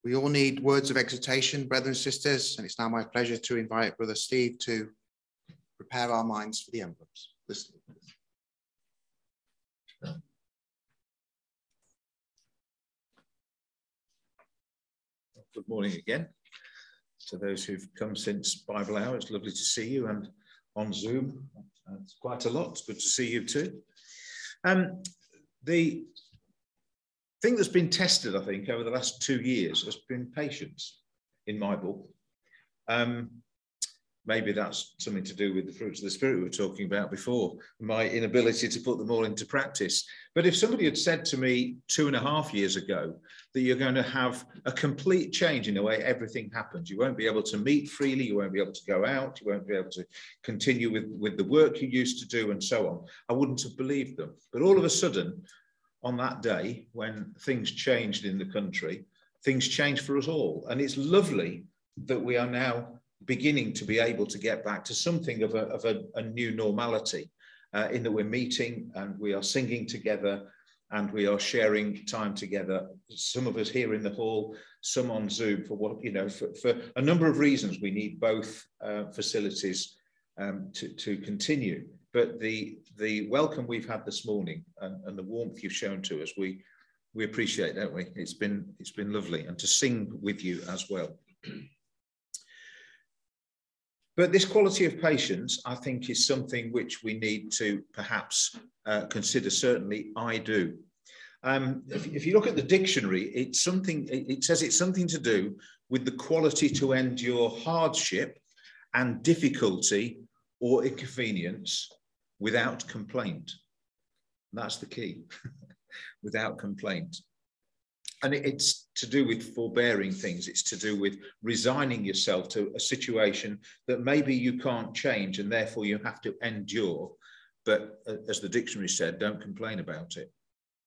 We all need words of exhortation, brothers and sisters, and it's now my pleasure to invite Brother Steve to prepare our minds for the emblems. Listen. Good morning again to those who've come since Bible Hour. It's lovely to see you, and on Zoom, it's quite a lot. It's good to see you too. The thing that's been tested, I think, over the last 2 years has been patience in my book. Maybe that's something to do with the fruits of the Spirit we were talking about before, my inability to put them all into practice. But if somebody had said to me 2.5 years ago that you're going to have a complete change in the way everything happens, you won't be able to meet freely, you won't be able to go out, you won't be able to continue with the work you used to do and so on, I wouldn't have believed them. But all of a sudden, on that day, when things changed in the country, things changed for us all. And it's lovely that we are now beginning to be able to get back to something of a new normality, in that we're meeting and we are singing together and we are sharing time together. Some of us here in the hall, some on Zoom, for what, you know, for a number of reasons. We need both facilities to continue. But the welcome we've had this morning and the warmth you've shown to us, we appreciate, don't we? It's been lovely, and to sing with you as well. But this quality of patience, I think, is something which we need to perhaps consider. Certainly, I do. If you look at the dictionary, it says it's something to do with the quality to endure hardship and difficulty or inconvenience without complaint. That's the key, without complaint. And it's to do with forbearing things. It's to do with resigning yourself to a situation that maybe you can't change and therefore you have to endure. But as the dictionary said, don't complain about it.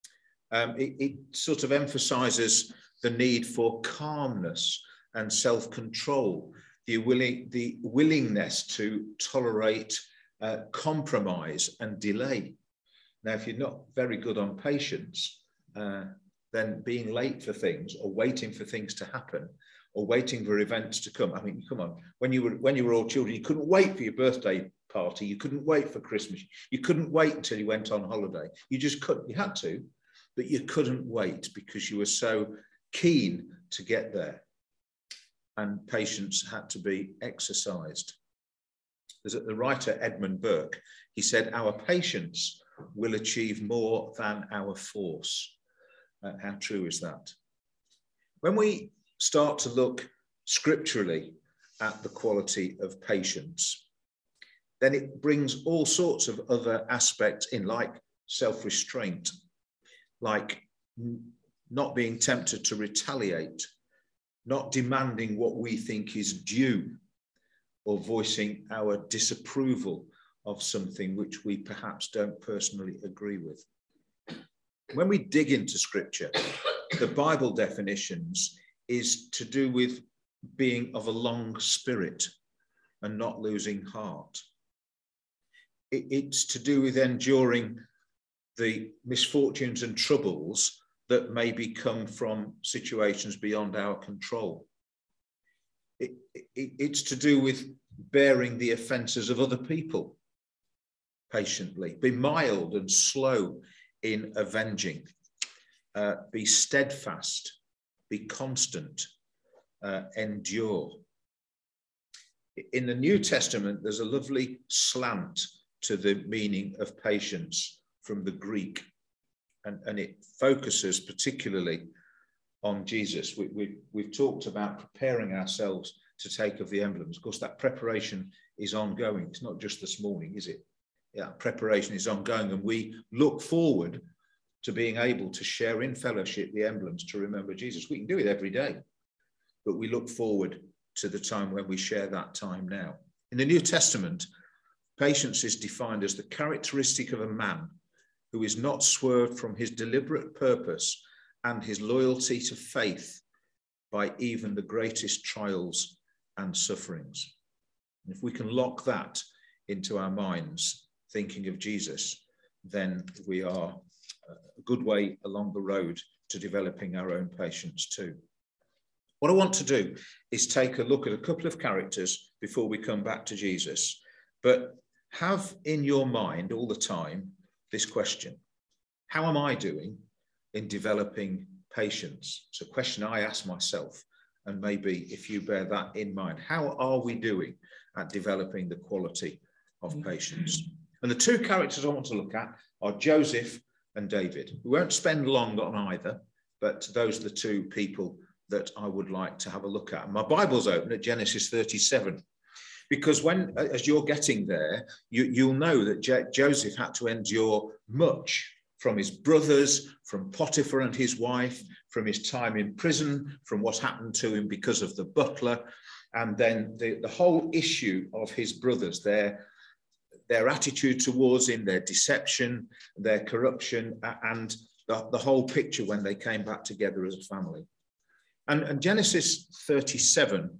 It sort of emphasizes the need for calmness and self-control, the willingness to tolerate compromise and delay. Now, if you're not very good on patience, then being late for things, or waiting for things to happen, or waiting for events to come. I mean, come on, when you were all children, you couldn't wait for your birthday party, you couldn't wait for Christmas, you couldn't wait until you went on holiday. You just couldn't. You had to, but you couldn't wait because you were so keen to get there. And patience had to be exercised. There's the writer Edmund Burke. He said, "Our patience will achieve more than our force." How true is that? When we start to look scripturally at the quality of patience, then it brings all sorts of other aspects in, like self-restraint, like not being tempted to retaliate, not demanding what we think is due, or voicing our disapproval of something which we perhaps don't personally agree with. When we dig into scripture, the Bible definitions is to do with being of a long spirit and not losing heart. It's to do with enduring the misfortunes and troubles that maybe come from situations beyond our control. It's to do with bearing the offences of other people patiently, be mild and slow in avenging, be steadfast, be constant, endure. In the New Testament, there's a lovely slant to the meaning of patience from the Greek, and it focuses particularly on Jesus. We've talked about preparing ourselves to take of the emblems. Of course, that preparation is ongoing. It's not just this morning, is it? Yeah, preparation is ongoing, and we look forward to being able to share in fellowship the emblems to remember Jesus. We can do it every day, but we look forward to the time when we share that time now. In the New Testament, patience is defined as the characteristic of a man who is not swerved from his deliberate purpose and his loyalty to faith by even the greatest trials and sufferings. And if we can lock that into our minds, thinking of Jesus, then we are a good way along the road to developing our own patience too. What I want to do is take a look at a couple of characters before we come back to Jesus, but have in your mind all the time this question: how am I doing in developing patience? It's a question I ask myself, and maybe if you bear that in mind, how are we doing at developing the quality of patience? And the two characters I want to look at are Joseph and David. We won't spend long on either, but those are the two people that I would like to have a look at. My Bible's open at Genesis 37, because as you're getting there, you'll know that Joseph had to endure much from his brothers, from Potiphar and his wife, from his time in prison, from what happened to him because of the butler, and then the whole issue of his brothers, their attitude towards him, their deception, their corruption, and the whole picture when they came back together as a family. And Genesis 37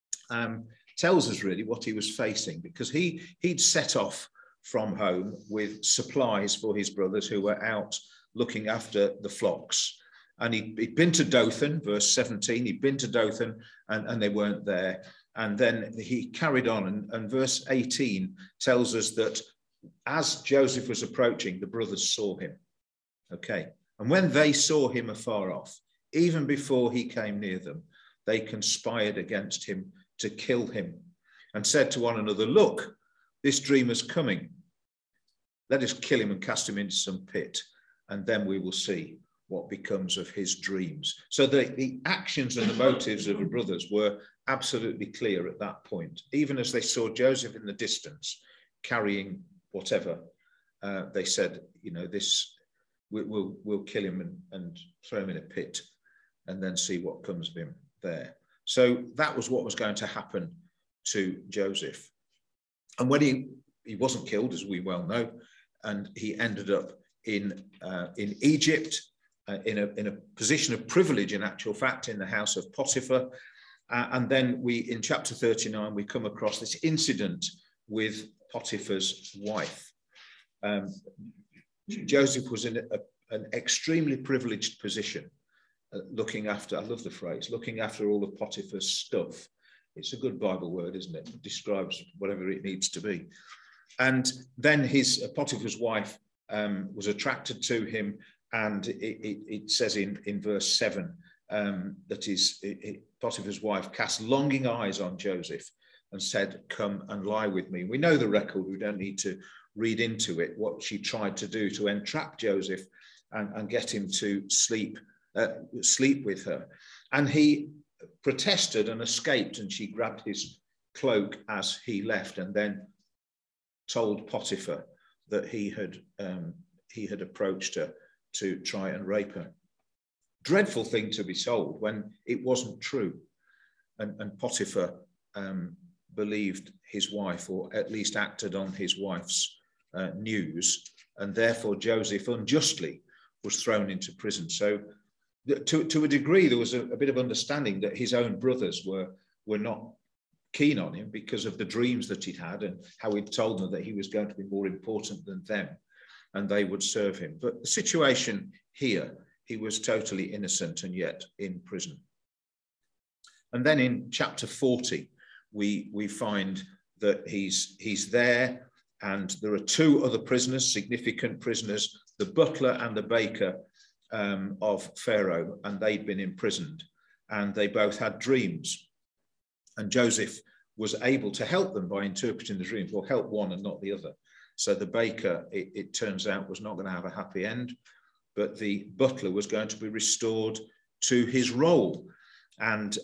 tells us really what he was facing, because he'd set off from home with supplies for his brothers who were out looking after the flocks. And he'd been to Dothan, verse 17, he'd been to Dothan and they weren't there. And then he carried on, and verse 18 tells us that as Joseph was approaching, the brothers saw him. Okay. And when they saw him afar off, even before he came near them, they conspired against him to kill him and said to one another, "Look, this dreamer's coming. Let us kill him and cast him into some pit, and then we will see what becomes of his dreams." So the actions and the motives of the brothers were absolutely clear at that point. Even as they saw Joseph in the distance carrying whatever, they said, you know, this we'll kill him and throw him in a pit and then see what comes of him there. So that was what was going to happen to Joseph. And when he wasn't killed, as we well know, and he ended up in Egypt, in a position of privilege, in actual fact, in the house of Potiphar. And then in chapter 39, we come across this incident with Potiphar's wife. Joseph was in an extremely privileged position, looking after, I love the phrase, looking after all of Potiphar's stuff. It's a good Bible word, isn't it? It describes whatever it needs to be. And then Potiphar's wife was attracted to him, and it says in verse 7 that Potiphar's wife cast longing eyes on Joseph and said, "Come and lie with me." We know the record, we don't need to read into it, what she tried to do to entrap Joseph and get him to sleep with her. And he protested and escaped, and she grabbed his cloak as he left and then told Potiphar that he had approached her to try and rape her. Dreadful thing to be told when it wasn't true. And Potiphar believed his wife, or at least acted on his wife's news, and therefore Joseph unjustly was thrown into prison. So to a degree, there was a bit of understanding that his own brothers were not keen on him because of the dreams that he'd had and how he'd told them that he was going to be more important than them and they would serve him. But the situation here, he was totally innocent and yet in prison. And then in chapter 40, we find that he's there, and there are two other prisoners, significant prisoners, the butler and the baker of Pharaoh, and they'd been imprisoned, and they both had dreams. And Joseph was able to help them by interpreting the dreams, or help one and not the other. So the baker, it turns out, was not going to have a happy end, but the butler was going to be restored to his role. And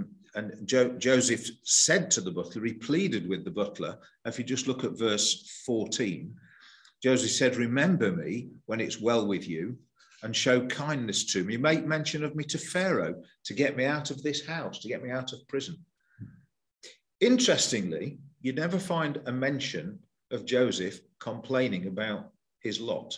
Joseph said to the butler, he pleaded with the butler. If you just look at verse 14, Joseph said, "Remember me when it's well with you, and show kindness to me. Make mention of me to Pharaoh to get me out of this house, to get me out of prison." Interestingly, you never find a mention of Joseph complaining about his lot.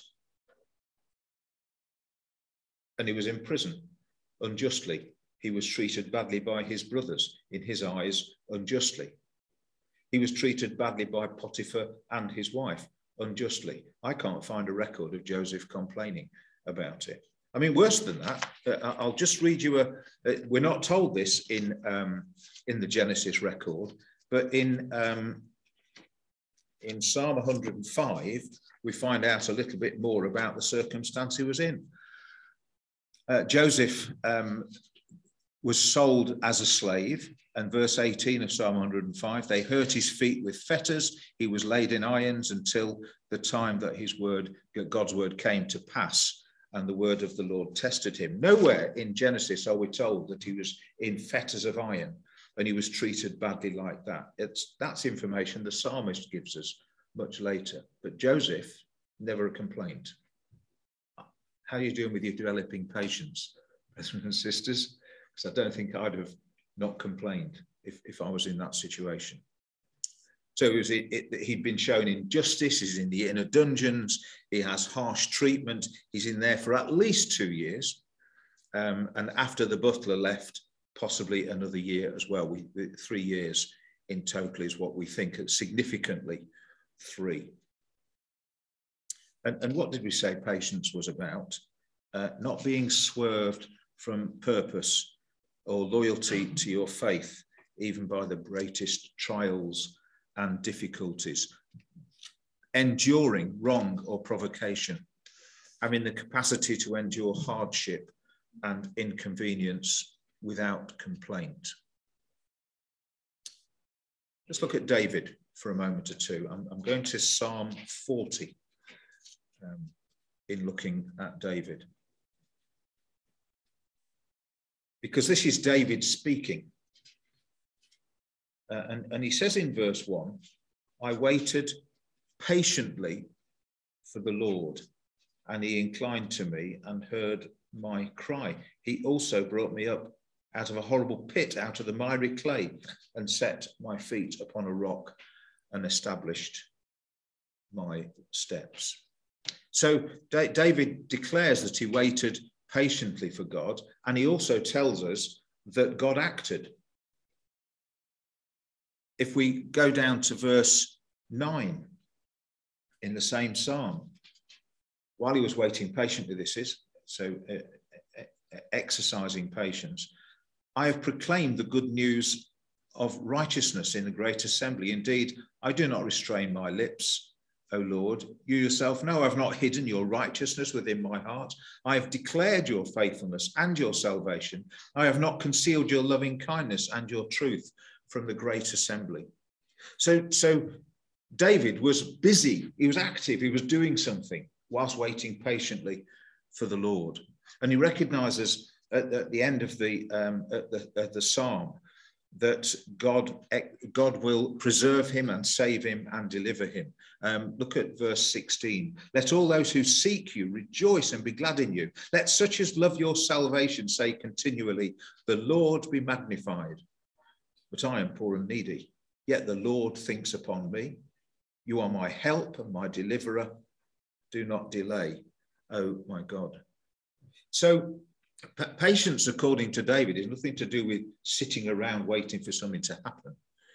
And he was in prison unjustly. He was treated badly by his brothers, in his eyes, unjustly. He was treated badly by Potiphar and his wife, unjustly. I can't find a record of Joseph complaining about it. I mean, worse than that, I'll just read you we're not told this in the Genesis record, but in Psalm 105, we find out a little bit more about the circumstance he was in. Joseph was sold as a slave, and verse 18 of Psalm 105, they hurt his feet with fetters, he was laid in irons until the time that God's word came to pass, and the word of the Lord tested him. Nowhere in Genesis are we told that he was in fetters of iron and he was treated badly like that. That's information the psalmist gives us much later. But Joseph never complained. How are you doing with your developing patience, brothers and sisters? Because I don't think I'd have not complained if I was in that situation. So he'd been shown injustice, he's in the inner dungeons, he has harsh treatment, he's in there for at least 2 years. And after the butler left, possibly another year as well. 3 years in total is what we think, significantly 3. And what did we say patience was about? Not being swerved from purpose or loyalty to your faith, even by the greatest trials and difficulties. Enduring wrong or provocation, having the capacity to endure hardship and inconvenience without complaint. Let's look at David for a moment or two. I'm going to Psalm 40 in looking at David. Because this is David speaking. And he says in verse 1, I waited patiently for the Lord, and he inclined to me and heard my cry. He also brought me up out of a horrible pit, out of the miry clay, and set my feet upon a rock and established my steps. So David declares that he waited patiently for God, and he also tells us that God acted. If we go down to verse 9 in the same psalm, while he was waiting patiently, this is, so exercising patience, I have proclaimed the good news of righteousness in the great assembly. Indeed, I do not restrain my lips, O Lord. You yourself know I've not hidden your righteousness within my heart. I have declared your faithfulness and your salvation. I have not concealed your loving kindness and your truth from the great assembly. So David was busy, he was active, he was doing something whilst waiting patiently for the Lord. And he recognizes at the end of the psalm that God will preserve him and save him and deliver him. Look at verse 16. Let all those who seek you rejoice and be glad in you. Let such as love your salvation say continually, the Lord be magnified. But I am poor and needy, yet the Lord thinks upon me. You are my help and my deliverer. Do not delay, oh my God. So patience, according to David, is nothing to do with sitting around waiting for something to happen.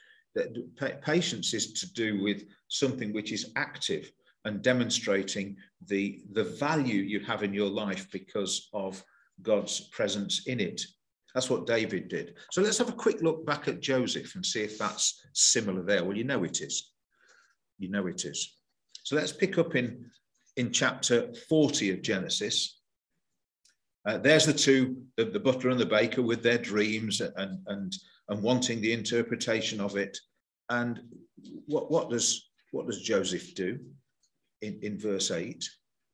Patience is to do with something which is active and demonstrating the value you have in your life because of God's presence in it. That's what David did. So let's have a quick look back at Joseph and see if that's similar there. Well, you know it is. You know it is. So let's pick up in chapter 40 of Genesis. There's the two, the butler and the baker, with their dreams and wanting the interpretation of it. And what does Joseph do in verse 8?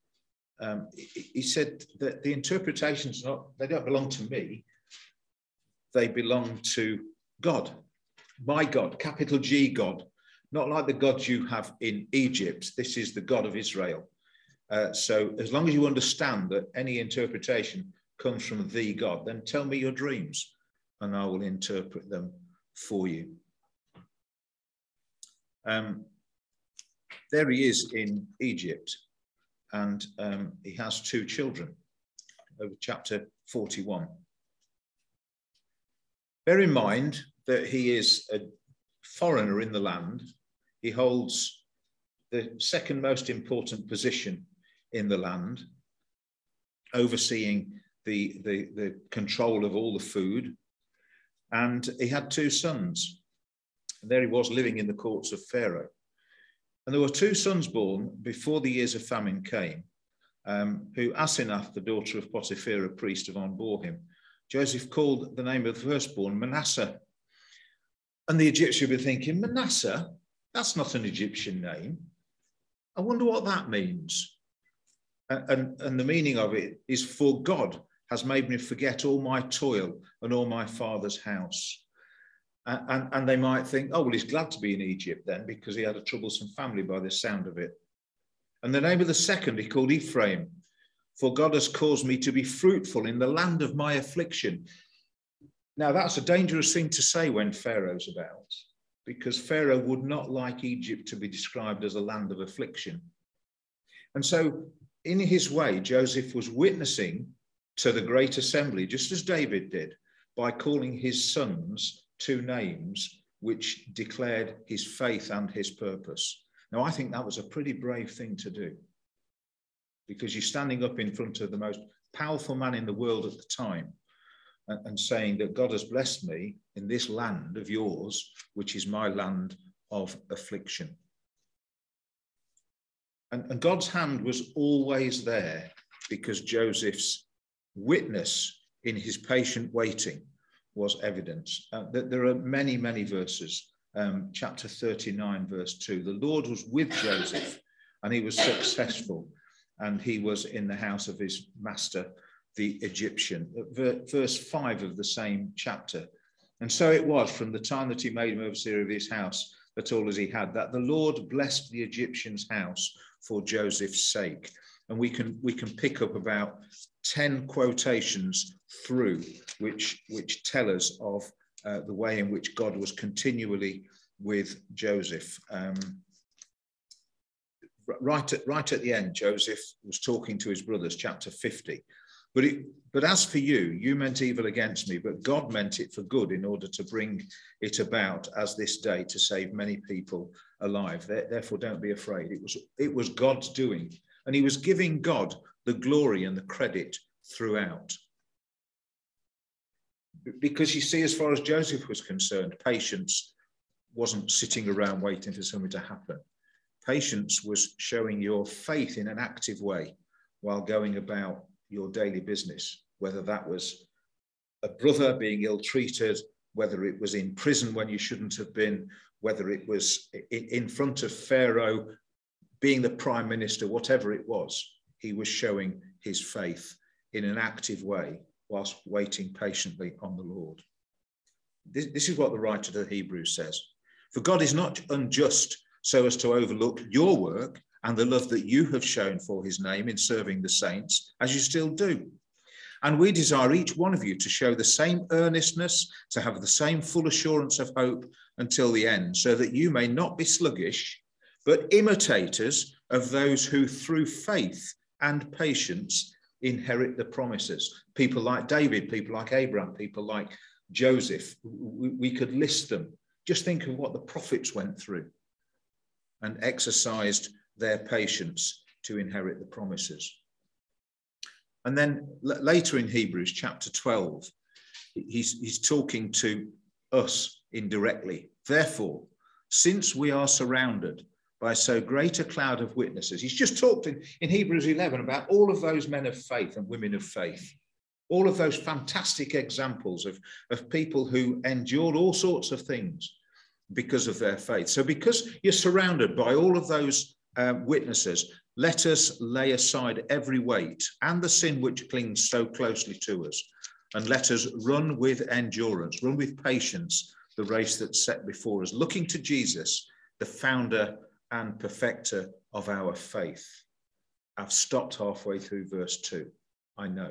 He said that the interpretations they don't belong to me. They belong to God, my God, capital G God, not like the gods you have in Egypt. This is the God of Israel. So as long as you understand that any interpretation comes from the God, then tell me your dreams and I will interpret them for you. There he is in Egypt, and he has 2 children over chapter 41. Bear in mind that he is a foreigner in the land. He holds the second most important position in the land. overseeing the control of all the food. And he had 2 sons. And there he was living in the courts of Pharaoh. And there were 2 sons born before the years of famine came, who Asenath, the daughter of Potiphar, a priest of On, bore him. Joseph called the name of the firstborn Manasseh. And the Egyptian were thinking, Manasseh? That's not an Egyptian name. I wonder what that means. And the meaning of it is, for God has made me forget all my toil and all my father's house. And they might think, oh, well, he's glad to be in Egypt then, because he had a troublesome family by the sound of it. And the name of the second he called Ephraim, for God has caused me to be fruitful in the land of my affliction. Now, that's a dangerous thing to say when Pharaoh's about, because Pharaoh would not like Egypt to be described as a land of affliction. And so, in his way, Joseph was witnessing to the great assembly, just as David did, by calling his sons 2 names which declared his faith and his purpose. Now, I think that was a pretty brave thing to do, because you're standing up in front of the most powerful man in the world at the time and saying that God has blessed me in this land of yours, which is my land of affliction. And God's hand was always there, because Joseph's witness in his patient waiting was evidence. There are many, many verses. Chapter 39, verse 2. The Lord was with Joseph, and he was successful, and he was in the house of his master, the Egyptian. Verse 5 of the same chapter. And so it was, from the time that he made him overseer of his house, that all as he had, that the Lord blessed the Egyptian's house for Joseph's sake. And we can pick up about 10 quotations through which tell us of the way in which God was continually with Joseph. Right at the end, Joseph was talking to his brothers, chapter 50. But as for you, you meant evil against me, but God meant it for good, in order to bring it about as this day, to save many people alive. Therefore, don't be afraid. It was God's doing, and he was giving God the glory and the credit throughout. Because you see, as far as Joseph was concerned, patience wasn't sitting around waiting for something to happen. Patience was showing your faith in an active way while going about your daily business, whether that was a brother being ill-treated, whether it was in prison when you shouldn't have been, whether it was in front of Pharaoh, being the prime minister, whatever it was, he was showing his faith in an active way whilst waiting patiently on the Lord. This is what the writer to the Hebrews says. For God is not unjust so as to overlook your work and the love that you have shown for his name in serving the saints, as you still do. And we desire each one of you to show the same earnestness, to have the same full assurance of hope until the end, so that you may not be sluggish, but imitators of those who through faith and patience inherit the promises. People like David, people like Abraham, people like Joseph, we could list them. Just think of what the prophets went through and exercised their patience to inherit the promises. And then later in Hebrews chapter 12, he's talking to us indirectly. Therefore, since we are surrounded by so great a cloud of witnesses, he's just talked in Hebrews 11 about all of those men of faith and women of faith, all of those fantastic examples of people who endured all sorts of things because of their faith. So because you're surrounded by all of those witnesses, let us lay aside every weight and the sin which clings so closely to us, and let us run with endurance, run with patience, the race that's set before us, looking to Jesus, the founder and perfecter of our faith. I've stopped halfway through verse 2. I know.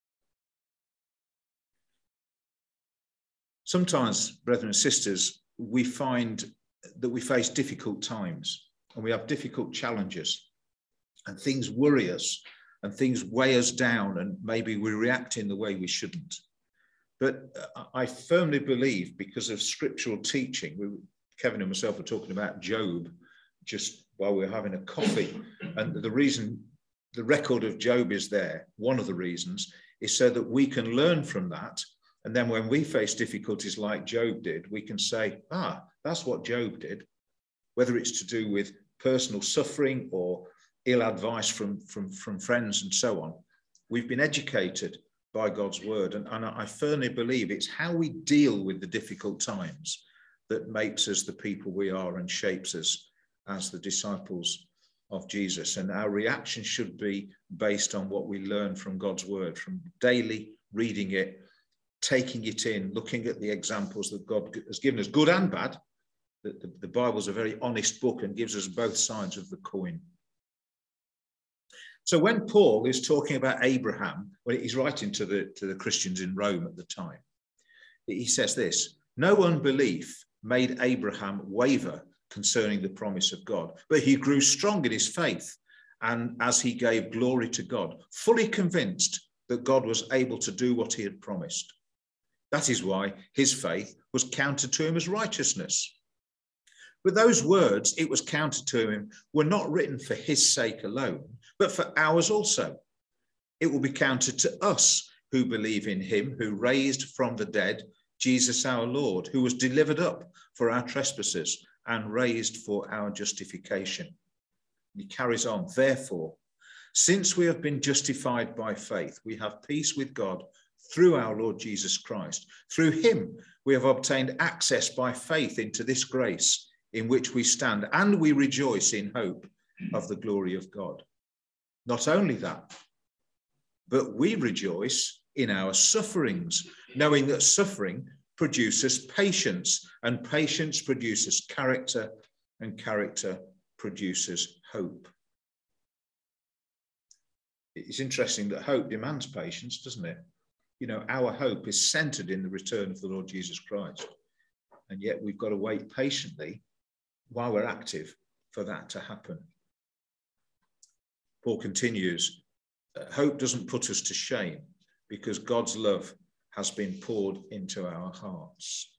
Sometimes, brethren and sisters, we find that we face difficult times and we have difficult challenges, and things worry us and things weigh us down, and maybe we react in the way we shouldn't. But I firmly believe, because of scriptural teaching, Kevin and myself were talking about Job just while we were having a coffee, and the reason the record of Job is there. One of the reasons is so that we can learn from that. And then when we face difficulties like Job did, we can say, that's what Job did. Whether it's to do with personal suffering or ill advice from friends and so on, we've been educated by God's word. And I firmly believe it's how we deal with the difficult times that makes us the people we are and shapes us as the disciples of Jesus. And our reaction should be based on what we learn from God's word, from daily reading it, taking it in, looking at the examples that God has given us, good and bad. The Bible's a very honest book and gives us both sides of the coin. So when Paul is talking about Abraham, when he's writing to the Christians in Rome at the time, he says this: no unbelief made Abraham waver concerning the promise of God, but he grew strong in his faith, and as he gave glory to God, fully convinced that God was able to do what he had promised. That is why his faith was counted to him as righteousness. But those words, it was counted to him, were not written for his sake alone, but for ours also. It will be counted to us who believe in him who raised from the dead Jesus our Lord, who was delivered up for our trespasses and raised for our justification. He carries on, therefore, since we have been justified by faith, we have peace with God through our Lord Jesus Christ. Through him, we have obtained access by faith into this grace in which we stand, and we rejoice in hope of the glory of God. Not only that, but we rejoice in our sufferings, knowing that suffering produces patience, and patience produces character, and character produces hope. It's interesting that hope demands patience, doesn't it? You know, our hope is centered in the return of the Lord Jesus Christ, and yet we've got to wait patiently while we're active for that to happen. Paul continues, hope doesn't put us to shame because God's love has been poured into our hearts.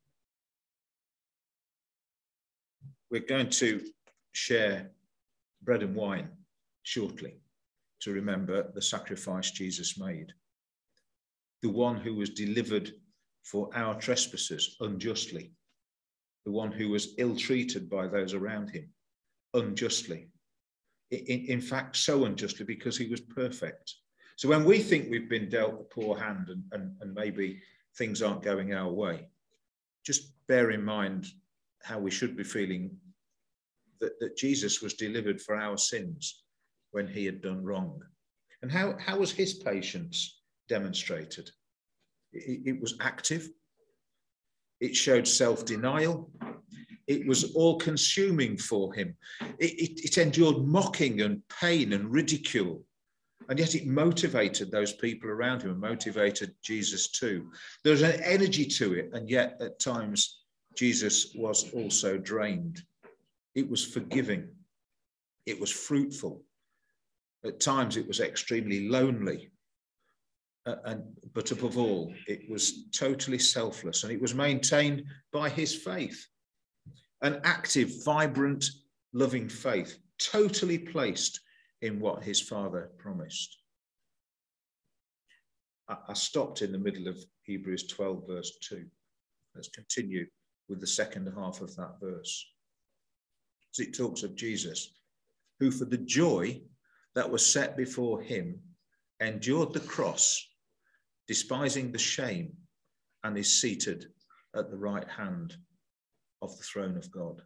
We're going to share bread and wine shortly to remember the sacrifice Jesus made. The one who was delivered for our trespasses unjustly. The one who was ill-treated by those around him unjustly. In fact, so unjustly because he was perfect. So when we think we've been dealt a poor hand and maybe things aren't going our way, just bear in mind how we should be feeling that Jesus was delivered for our sins when he had done wrong. And how was his patience demonstrated? It was active. It showed self-denial. It was all-consuming for him. It endured mocking and pain and ridicule. And yet it motivated those people around him and motivated Jesus too. There was an energy to it, and yet at times Jesus was also drained. It was forgiving. It was fruitful. At times it was extremely lonely. But above all, it was totally selfless, and it was maintained by his faith. An active, vibrant, loving faith, totally placed in what his Father promised. I stopped in the middle of Hebrews 12, verse 2. Let's continue with the second half of that verse. As it talks of Jesus, who for the joy that was set before him endured the cross, despising the shame, and is seated at the right hand of the throne of God.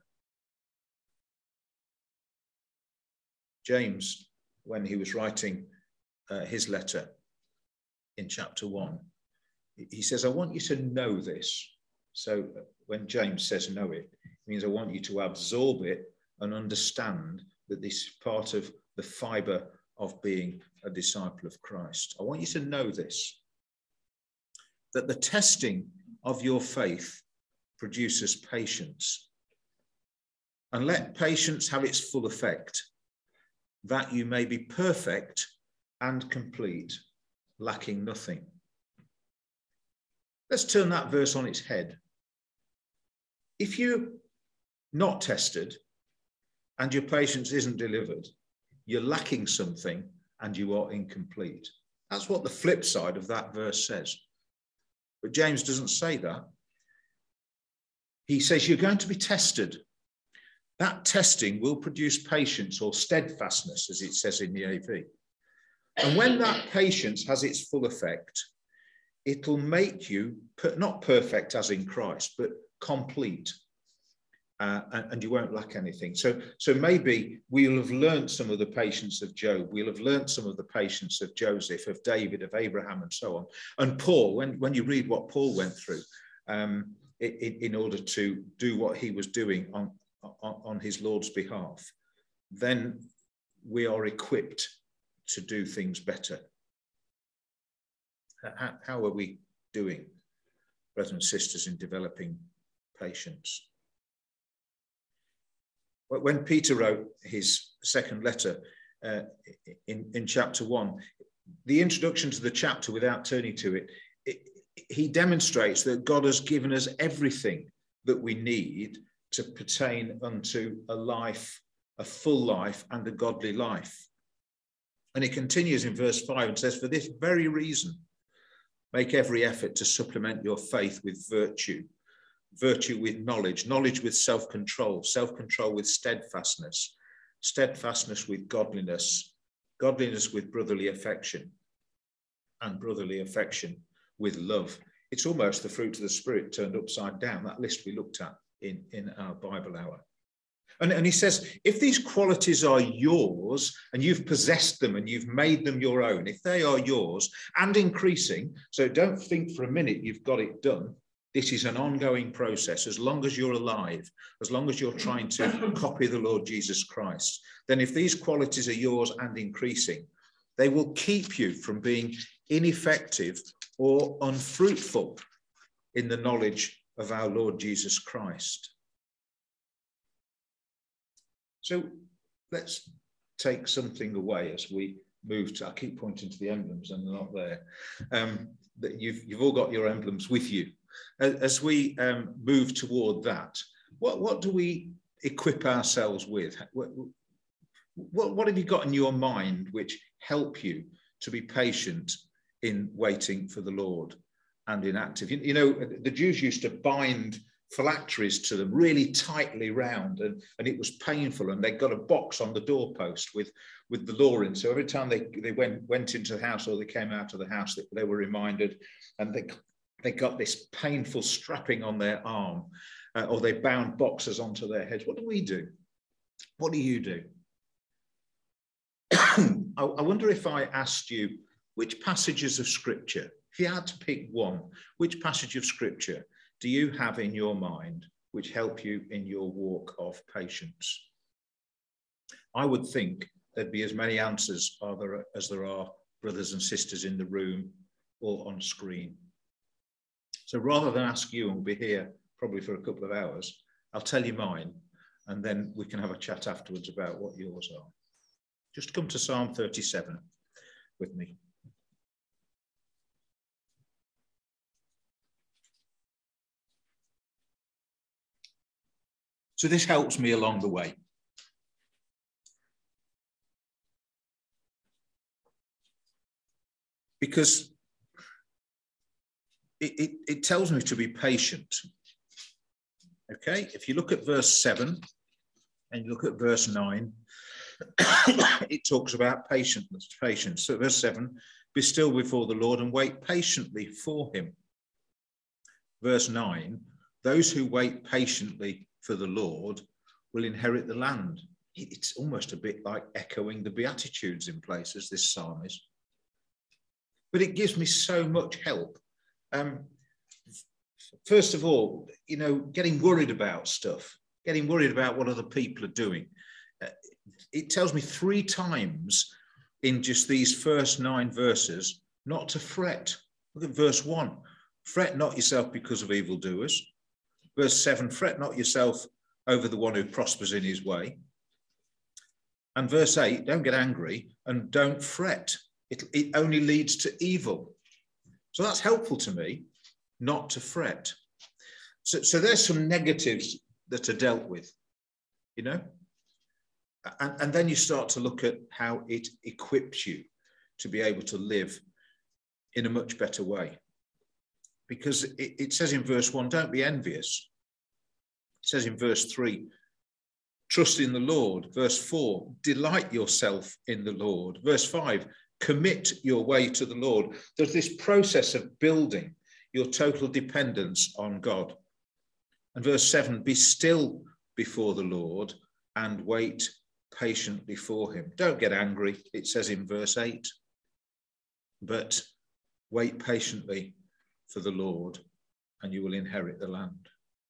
James, when he was writing his letter in chapter 1, he says, I want you to know this. So when James says know it, it means I want you to absorb it and understand that this is part of the fibre of being a disciple of Christ. I want you to know this, that the testing of your faith produces patience. And let patience have its full effect, that you may be perfect and complete, lacking nothing. Let's turn that verse on its head. If you're not tested and your patience isn't delivered, you're lacking something and you are incomplete. That's what the flip side of that verse says. But James doesn't say that. He says you're going to be tested. That testing will produce patience or steadfastness, as it says in the AV. And when that patience has its full effect, it'll make you not perfect as in Christ, but complete. And you won't lack anything. So maybe we'll have learned some of the patience of Job. We'll have learned some of the patience of Joseph, of David, of Abraham, and so on. And Paul, when you read what Paul went through in order to do what he was doing on his Lord's behalf, then we are equipped to do things better. How are we doing, brothers and sisters, in developing patience? When Peter wrote his second letter in chapter 1, the introduction to the chapter, without turning to it, he demonstrates that God has given us everything that we need to pertain unto a life, a full life, and a godly life. And it continues in verse 5 and says, for this very reason, make every effort to supplement your faith with virtue, virtue with knowledge, knowledge with self-control, self-control with steadfastness, steadfastness with godliness, godliness with brotherly affection, and brotherly affection with love. It's almost the fruit of the Spirit turned upside down, that list we looked at in our Bible hour. And he says, if these qualities are yours and you've possessed them and you've made them your own, if they are yours and increasing, so don't think for a minute you've got it done. This is an ongoing process. As long as you're alive, as long as you're trying to copy the Lord Jesus Christ, then if these qualities are yours and increasing, they will keep you from being ineffective or unfruitful in the knowledge of our Lord Jesus Christ. So let's take something away as we move to, I keep pointing to the emblems and they're not there. That you've all got your emblems with you. As we move toward that, what do we equip ourselves with? What have you got in your mind which help you to be patient in waiting for the Lord and in active? You know, the Jews used to bind phylacteries to them really tightly round, and it was painful, and they got a box on the doorpost with the law in. So every time they went into the house or they came out of the house, they were reminded, and they got this painful strapping on their arm, or they bound boxes onto their heads. What do we do? What do you do? I wonder if I asked you, which passages of Scripture, if you had to pick one, which passage of Scripture do you have in your mind which help you in your walk of patience? I would think there'd be as many answers as there are brothers and sisters in the room or on screen. So rather than ask you, and we'll be here probably for a couple of hours, I'll tell you mine, and then we can have a chat afterwards about what yours are. Just come to Psalm 37 with me. So this helps me along the way. Because it tells me to be patient. Okay, if you look at verse 7 and you look at verse 9, it talks about patience. So verse 7, be still before the Lord and wait patiently for him. Verse 9, those who wait patiently for the Lord will inherit the land. It's almost a bit like echoing the Beatitudes in places, this psalm is. But it gives me so much help. First of all, you know, getting worried about stuff, getting worried about what other people are doing. It tells me 3 times in just these first 9 verses not to fret. Look at verse 1. Fret not yourself because of evildoers. Verse 7, fret not yourself over the one who prospers in his way. And verse 8, don't get angry and don't fret. It only leads to evil. So that's helpful to me, not to fret. So there's some negatives that are dealt with, you know? And then you start to look at how it equips you to be able to live in a much better way. Because it says in verse 1, don't be envious. It says in verse 3, trust in the Lord. Verse 4, delight yourself in the Lord. Verse 5, commit your way to the Lord. There's this process of building your total dependence on God. And verse 7, be still before the Lord and wait patiently for him. Don't get angry, it says in verse 8, but wait patiently for the Lord and you will inherit the land.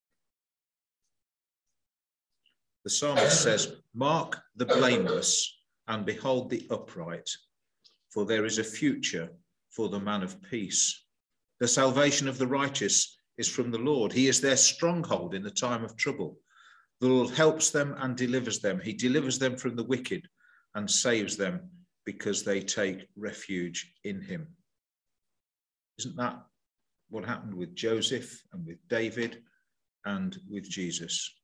The psalmist says, mark the blameless and behold the upright, for there is a future for the man of peace. The salvation of the righteous is from the Lord. He is their stronghold in the time of trouble. The Lord helps them and delivers them. He delivers them from the wicked and saves them because they take refuge in him. Isn't that what happened with Joseph and with David and with Jesus?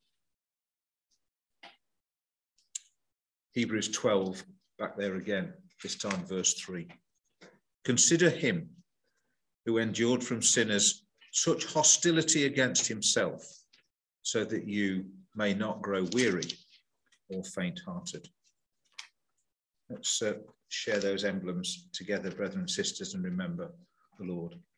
Hebrews 12, back there again, this time verse 3. Consider him who endured from sinners such hostility against himself, so that you may not grow weary or faint-hearted. Let's share those emblems together, brethren and sisters, and remember the Lord.